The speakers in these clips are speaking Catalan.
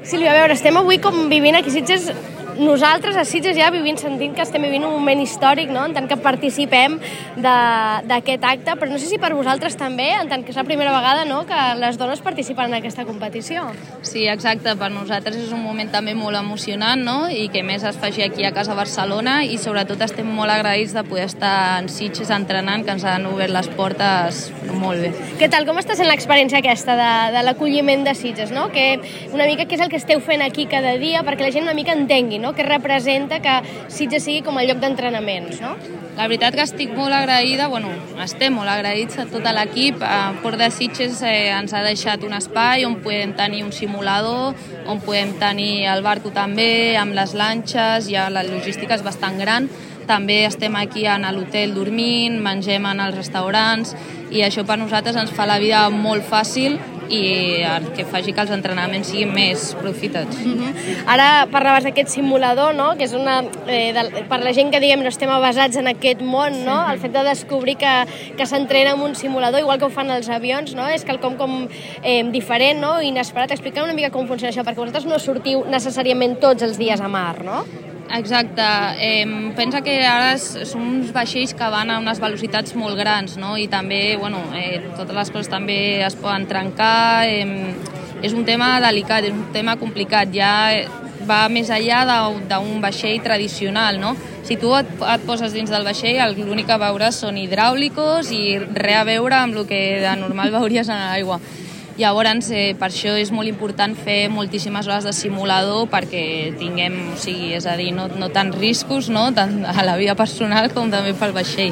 Sílvia, a veure, estem avui com vivint aquí a Sitges. Nosaltres a Sitges ja sentint que estem vivint un moment històric, no? En tant que participem d'aquest acte, però no sé si per vosaltres també, en tant que és la primera vegada, no?, que les dones participen en aquesta competició. Sí, exacte, per nosaltres és un moment també molt emocionant, no?, i que més es faci aquí a casa Barcelona, i sobretot estem molt agraïts de poder estar en Sitges entrenant, que ens han obert les portes molt bé. Què tal, com està sent l'experiència aquesta de l'acolliment de Sitges, no? Que una mica què és el que esteu fent aquí cada dia perquè la gent una mica entengui, no?, que representa que Sitges sigui com el lloc d'entrenaments, no? La veritat que estic molt agraïda, estem molt agraïts a tot l'equip. Port de Sitges ens ha deixat un espai on podem tenir un simulador, on podem tenir el barco també, amb les lanxes, ja la logística és bastant gran. També estem aquí a l'hotel dormint, mengem en els restaurants, i això per nosaltres ens fa la vida molt fàcil i el que faci que els entrenaments siguin més profitats. Ara parlaves d'aquest simulador, no?, que és per la gent que, diguem, no estem avasats en aquest món, no?, el fet de descobrir que s'entrena amb un simulador, igual que ho fan els avions, no?, és quelcom com diferent, no?, inesperat. Expliqueu una mica com funciona això, perquè vosaltres no sortiu necessàriament tots els dies a mar, no? Exacte. Pensa que ara són uns vaixells que van a unes velocitats molt grans, no? I també, totes les coses també es poden trencar. És un tema delicat, és un tema complicat. Ja va més enllà d'un vaixell tradicional, no? Si tu et poses dins del vaixell, l'únic que veuràs són hidràulicos i res a veure amb el que de normal veuries en l'aigua. Llavors, per això és molt important fer moltíssimes hores de simulador perquè tinguem, és a dir, no tants riscos, no?, tant a la vida personal com també pel vaixell.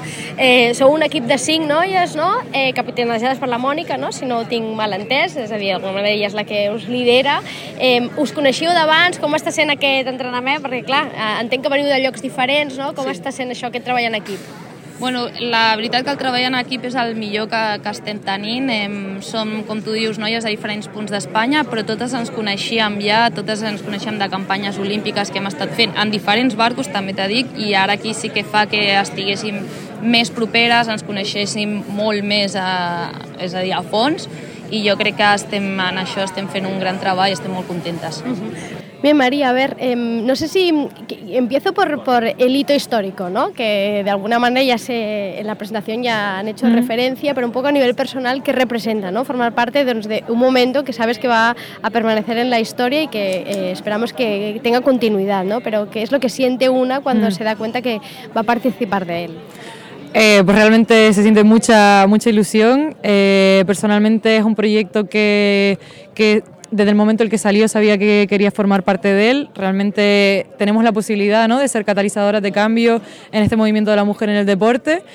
Sou un equip de 5 noies, no?, capitanejades per la Mònica, no?, si no ho tinc mal entès, és a dir, d'alguna manera ella és la que us lidera. Us coneixíeu d'abans? Com està sent aquest entrenament? Perquè, clar, entenc que veniu de llocs diferents, no? Com està sent això, aquest treball en equip? La veritat que el treball en equip és el millor que estem tenint. Som, com tu dius, noies de diferents punts d'Espanya, però totes ens coneixíem ja, totes ens coneixem de campanyes olímpiques que hem estat fent en diferents barcos, també t'ho dic, i ara aquí sí que fa que estiguéssim més properes, ens coneixéssim molt més, és a dir, a fons, i jo crec que en això estem fent un gran treball i estem molt contentes. Bien, María, a ver, no sé si empiezo por el hito histórico, ¿no?, que de alguna manera en la presentación ya han hecho referencia, pero un poco a nivel personal, ¿qué representa, ¿no?, formar parte de un momento que sabes que va a permanecer en la historia y que esperamos que tenga continuidad, ¿no? Pero ¿qué es lo que siente una cuando se da cuenta que va a participar de él? Pues realmente se siente mucha ilusión. Personalmente es un proyecto que desde el momento en el que salió sabía que quería formar parte de él. Realmente tenemos la posibilidad, ¿no?, de ser catalizadoras de cambio en este movimiento de la mujer en el deporte,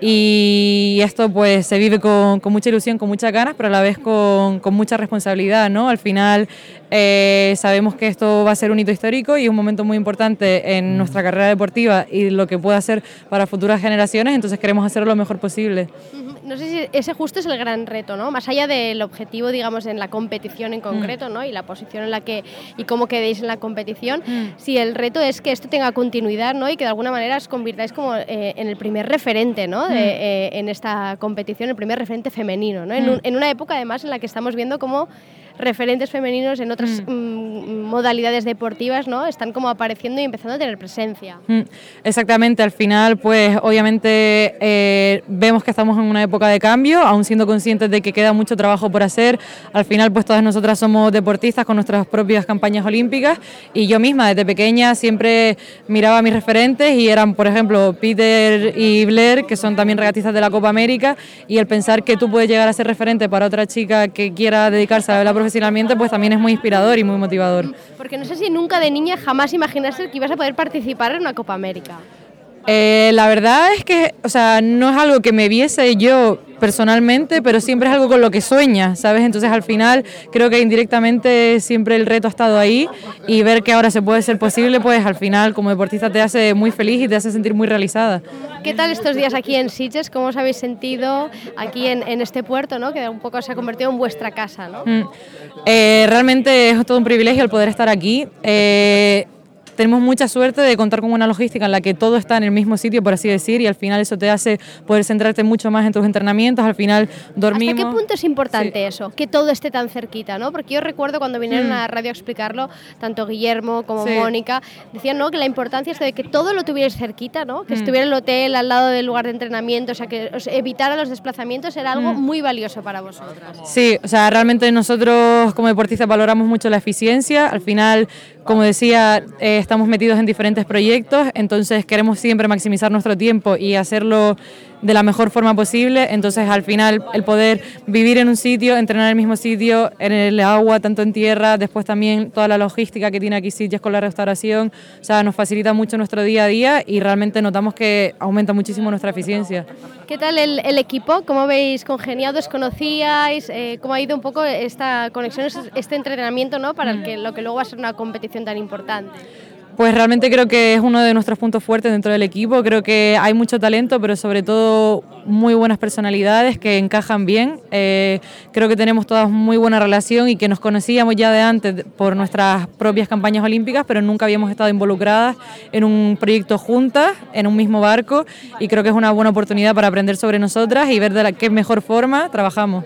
y esto pues se vive con mucha ilusión, con muchas ganas, pero a la vez con mucha responsabilidad, ¿no? Al final sabemos que esto va a ser un hito histórico y un momento muy importante en nuestra carrera deportiva y lo que puede hacer para futuras generaciones, entonces queremos hacerlo lo mejor posible. No sé si ese justo es el gran reto, ¿no? Más allá del objetivo, digamos, en la competición en concreto, ¿no?, y la posición en la que y cómo quedéis en la competición, si el reto es que esto tenga continuidad, ¿no?, y que de alguna manera os convirtáis como en el primer referente, ¿no?, en esta competición, el primer referente femenino, ¿no? En una época, además, en la que estamos viendo cómo referentes femeninos en otras modalidades deportivas, ¿no?, están como apareciendo y empezando a tener presencia. Exactamente, al final pues obviamente vemos que estamos en una época de cambio, aún siendo conscientes de que queda mucho trabajo por hacer. Al final pues todas nosotras somos deportistas con nuestras propias campañas olímpicas, y yo misma desde pequeña siempre miraba a mis referentes y eran, por ejemplo, Peter y Blair, que son también regatistas de la Copa América, y el pensar que tú puedes llegar a ser referente para otra chica que quiera dedicarse a la profesionalmente, pues también es muy inspirador y muy motivador. Porque no sé si nunca de niña jamás imaginaste que ibas a poder participar en una Copa América. La verdad es que, no es algo que me viese yo personalmente, pero siempre es algo con lo que sueña, ¿sabes? Entonces al final creo que indirectamente siempre el reto ha estado ahí, y ver que ahora se puede ser posible, pues al final como deportista te hace muy feliz y te hace sentir muy realizada. ¿Qué tal estos días aquí en Sitges? ¿Cómo os habéis sentido aquí en este puerto, ¿no?, que un poco se ha convertido en vuestra casa, ¿no? Realmente es todo un privilegio el poder estar aquí. tenemos mucha suerte de contar con una logística en la que todo está en el mismo sitio, por así decir, y al final eso te hace poder centrarte mucho más en tus entrenamientos, al final dormimos... ¿Hasta qué punto es importante eso, que todo esté tan cerquita, ¿no? Porque yo recuerdo cuando vinieron a la radio a explicarlo, tanto Guillermo como Mónica, decían, ¿no?, que la importancia es de que todo lo tuvierais cerquita, ¿no? Que estuviera el hotel al lado del lugar de entrenamiento, o sea, que os evitara los desplazamientos, era algo muy valioso para vosotras. Sí, o sea, realmente nosotros como deportistas valoramos mucho la eficiencia. Al final, como decía, estamos metidos en diferentes proyectos, entonces queremos siempre maximizar nuestro tiempo y hacerlo de la mejor forma posible. Entonces, al final, el poder vivir en un sitio, entrenar en el mismo sitio, en el agua, tanto en tierra, después también toda la logística que tiene aquí Sitges con la restauración, o sea, nos facilita mucho nuestro día a día y realmente notamos que aumenta muchísimo nuestra eficiencia. ¿Qué tal el equipo? ¿Cómo veis congeniado? ¿Os conocíais? ¿Cómo ha ido un poco esta conexión, este entrenamiento, ¿no?, para lo que luego va a ser una competición tan importante? Pues realmente creo que es uno de nuestros puntos fuertes dentro del equipo. Creo que hay mucho talento, pero sobre todo muy buenas personalidades que encajan bien. Creo que tenemos todas muy buena relación y que nos conocíamos ya de antes por nuestras propias campañas olímpicas, pero nunca habíamos estado involucradas en un proyecto juntas, en un mismo barco, y creo que es una buena oportunidad para aprender sobre nosotras y ver de qué mejor forma trabajamos.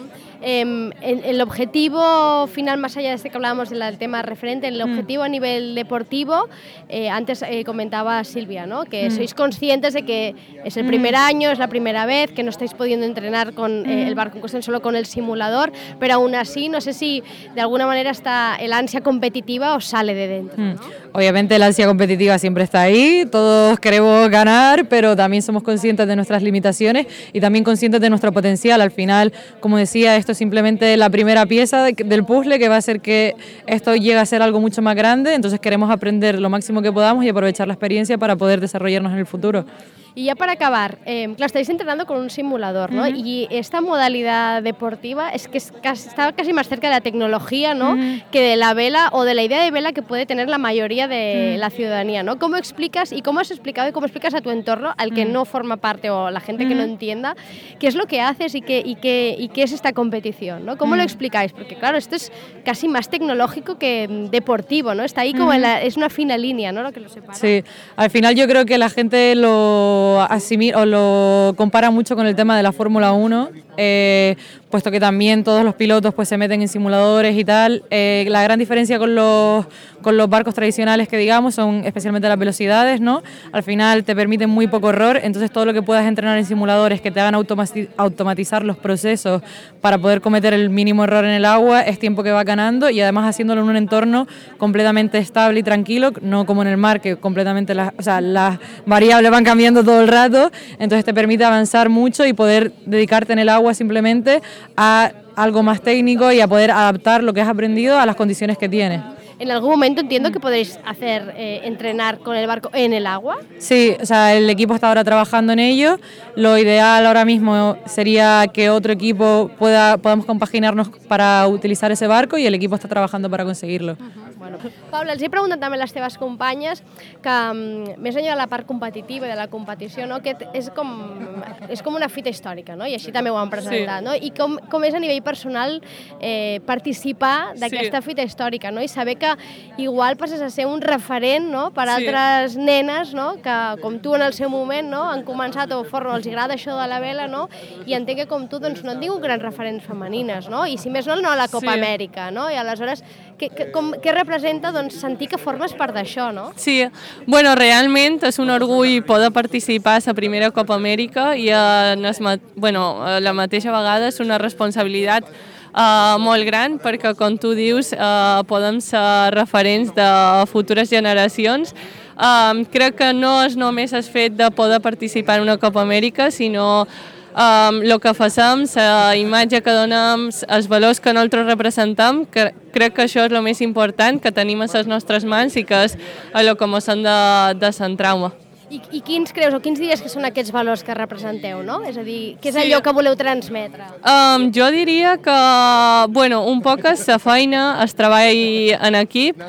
El objetivo final, más allá de este que hablábamos del tema referente, el objetivo a nivel deportivo, antes comentaba Silvia, ¿no?, que sois conscientes de que es el primer año, es la primera vez, que no estáis pudiendo entrenar con el barco en cuestión, solo con el simulador, pero aún así no sé si de alguna manera el ansia competitiva os sale de dentro, ¿no? Obviamente la ansia competitiva siempre está ahí, todos queremos ganar, pero también somos conscientes de nuestras limitaciones y también conscientes de nuestro potencial. Al final, como decía, esto es simplemente la primera pieza del puzzle que va a hacer que esto llegue a ser algo mucho más grande, entonces queremos aprender lo máximo que podamos y aprovechar la experiencia para poder desarrollarnos en el futuro. Y ya para acabar, claro, estáis entrenando con un simulador, ¿no? Y esta modalidad deportiva es que está casi más cerca de la tecnología, ¿no?, que de la vela o de la idea de vela que puede tener la mayoría de la ciudadanía, ¿no? ¿Cómo explicas y cómo has explicado y cómo explicas a tu entorno, al que no forma parte o la gente que no entienda, qué es lo que haces y qué es esta competición, ¿no? ¿Cómo lo explicáis? Porque claro, esto es casi más tecnológico que deportivo, ¿no? Está ahí como es una fina línea, ¿no?, lo que lo separa. Sí, al final yo creo que la gente lo compara mucho con el tema de la Fórmula 1, puesto que también todos los pilotos pues se meten en simuladores y tal. La gran diferencia con los barcos tradicionales, que digamos, son especialmente las velocidades, ¿no? Al final te permiten muy poco error, entonces todo lo que puedas entrenar en simuladores que te hagan automatizar los procesos para poder cometer el mínimo error en el agua es tiempo que va ganando, y además haciéndolo en un entorno completamente estable y tranquilo, no como en el mar, que completamente las variables van cambiando todo el rato, entonces te permite avanzar mucho y poder dedicarte en el agua simplemente a algo más técnico y a poder adaptar lo que has aprendido a las condiciones que tienes. ¿En algún momento entiendo que podréis hacer entrenar con el barco en el agua? Sí, o sea, el equipo está ahora trabajando en ello. Lo ideal ahora mismo sería que otro equipo podamos compaginarnos para utilizar ese barco, y el equipo está trabajando para conseguirlo. Bueno, Paula, els he preguntat també a les teves companyes que, més enllà de la part competitiva i de la competició, no, que és com una fita històrica, no? I així també ho han presentat, no? I com és a nivell personal participar d'aquesta fita històrica, no? I saber que igual passes a ser un referent, no?, per altres nenes, no?, que com tu en el seu moment, no?, han començat o els agrada això de la vela, no?, i entenc que com tu doncs, no han tingut grans referents femenines, no?, i si més no a la Copa Amèrica, no?, i aleshores què representa doncs, sentir que formes part d'això, no? Sí, bueno, realment és un orgull poder participar a la primera Copa Amèrica i a la mateixa vegada és una responsabilitat molt gran, perquè com tu dius podem ser referents de futures generacions. Crec que no és només el fet de poder participar en una Copa Amèrica, sinó el que facem, la imatge que donem, els valors que nosaltres representem, crec que això és el més important que tenim a les nostres mans i que és el que ens hem de centrar-me. I quins creus o quins diries que són aquests valors que representeu, no? És a dir, què és allò que voleu transmetre? Jo diria que, bueno, un poc és la feina, el treball en equip,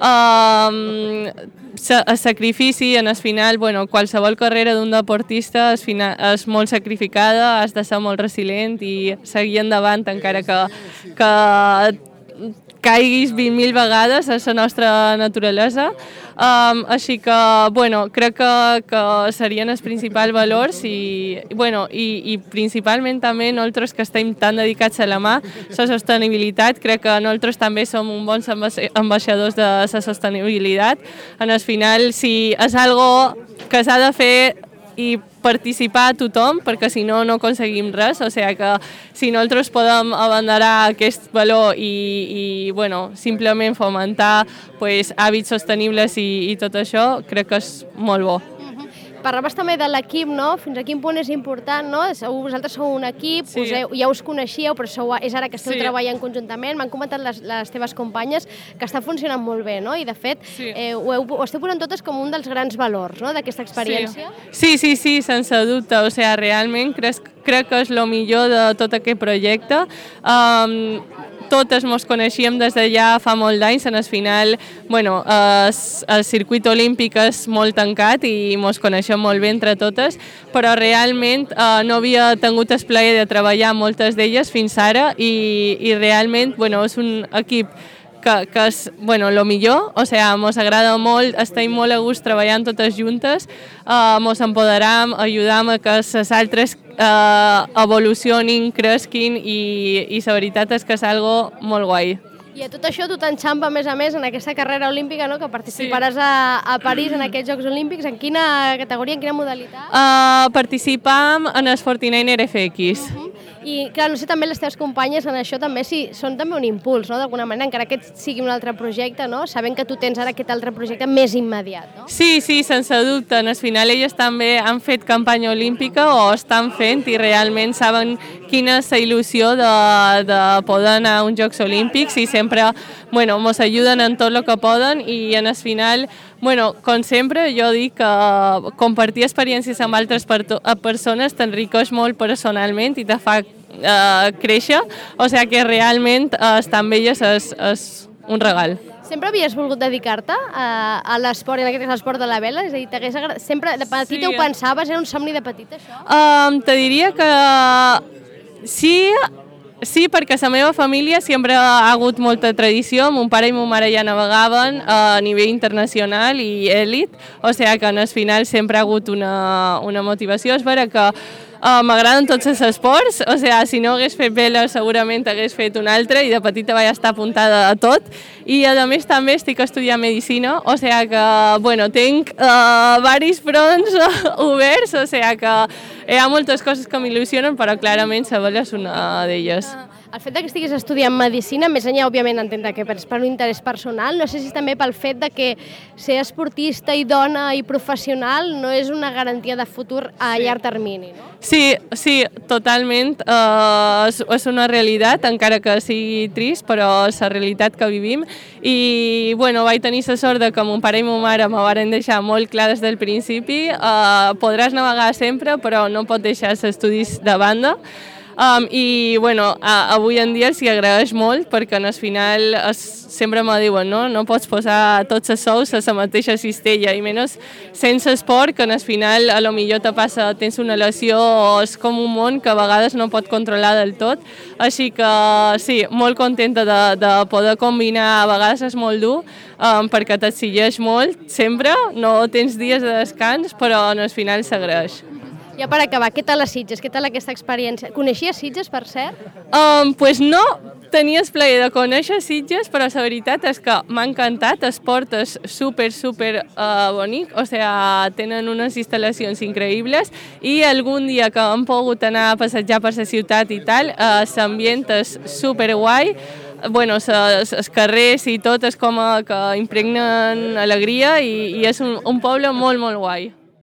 el sacrifici, en el final, bueno, qualsevol carrera d'un deportista és molt sacrificada, has de ser molt resilient i seguir endavant encara que caiguis 20.000 vegades a la nostra naturalesa. Així que, bueno, crec que serien els principals valors i principalment també nosaltres que estem tan dedicats a la mà, la sostenibilitat, crec que nosaltres també som uns bons ambaixadors de la sostenibilitat. En el final, si és algo que s'ha de fer i participar a tothom, perquè si no, no aconseguim res. O sigui que si nosaltres podem abanderar aquest valor i simplement fomentar hàbits sostenibles i tot això, crec que és molt bo. Parlaves també de l'equip, no? Fins a quin punt és important, no? Vosaltres sou un equip, sí. Ja us coneixíeu, però és ara que esteu treballant conjuntament. M'han comentat les teves companyes que està funcionant molt bé, no? I de fet, ho esteu posant totes com un dels grans valors, no?, d'aquesta experiència. Sí, sense dubte. O sigui, realment crec que és el millor de tot aquest projecte. Totes ens coneixíem des de ja fa molt d'anys. En el final, el circuit olímpic és molt tancat i ens coneixem molt bé entre totes, però realment no havia tingut el plaer de treballar amb moltes d'elles fins ara i realment és un equip que és el millor. O sigui, ens agrada molt, estem molt a gust treballant totes juntes, ens empoderam, ajudam a que les altres evolucionin, cresquin i la veritat és que és algo molt guai. I a tot això tu t'enxampa, a més, en aquesta carrera olímpica, no?, que participaràs a París en aquests Jocs Olímpics. En quina categoria, en quina modalitat? Participam en el 49er FX. I, clar, no sé, també les teves companyes en això també són també un impuls, no?, d'alguna manera, encara que sigui un altre projecte, no?, sabent que tu tens ara aquest altre projecte més immediat, no? Sí, sense dubte. Al final elles també han fet campanya olímpica o estan fent i realment saben quina és la il·lusió de poder anar a uns Jocs Olímpics i sempre ens ajuden en tot el que poden i en el final, com sempre, jo dic que compartir experiències amb altres persones t'enriqueix molt personalment i te fa créixer, o sigui que realment estar amb elles és un regal. Sempre havies volgut dedicar-te a l'esport, en aquest cas l'esport de la vela? És a dir, sempre de petita ho pensaves? Era un somni de petita, això? Te diria que sí, perquè la meva família sempre ha hagut molta tradició. Mon pare i ma mare ja navegaven a nivell internacional i èlit, o sigui que en el final sempre ha hagut una motivació. És vera que m'agraden tots els esports, o sigui, si no hagués fet vela segurament hagués fet un altre i de petita vaig estar apuntada a tot. I a més també estic estudiant medicina, o sigui que, tinc diversos fronts oberts, o sigui que hi ha moltes coses que m'il·lusionen, però clarament la vela és una d'elles. El fet que estiguis estudiant medicina, més enllà, òbviament, entenc que és per un interès personal, no sé si és també pel fet de que ser esportista i dona i professional no és una garantia de futur a llarg termini, no? Sí, totalment. És una realitat, encara que sigui trist, però és la realitat que vivim. I, vaig tenir la sort que mon pare i ma mare me varen deixar molt clar des del principi. Podràs navegar sempre, però no pots deixar els estudis de banda. Avui en dia els hi agraeix molt perquè al final sempre me diuen no pots posar tots els sous a la mateixa cistella i menys sense esport, que al final a lo millor tens una lesió o és com un món que a vegades no pot controlar del tot. Així que sí, molt contenta de poder combinar. A vegades és molt dur perquè t'exigeix molt sempre, no tens dies de descans, però al final s'agraeix. Ja per acabar, què tal a Sitges? Què tal aquesta experiència? Coneixies Sitges, per cert? Pues no tenia el plaer de conèixer Sitges, però la veritat és que m'ha encantat. El port és super bonic, o sigui, tenen unes instal·lacions increïbles i algun dia que hem pogut anar a passejar per la ciutat i tal, l'ambient és super guai. Els carrers i tot és com que impregnen alegria i és un poble molt guai.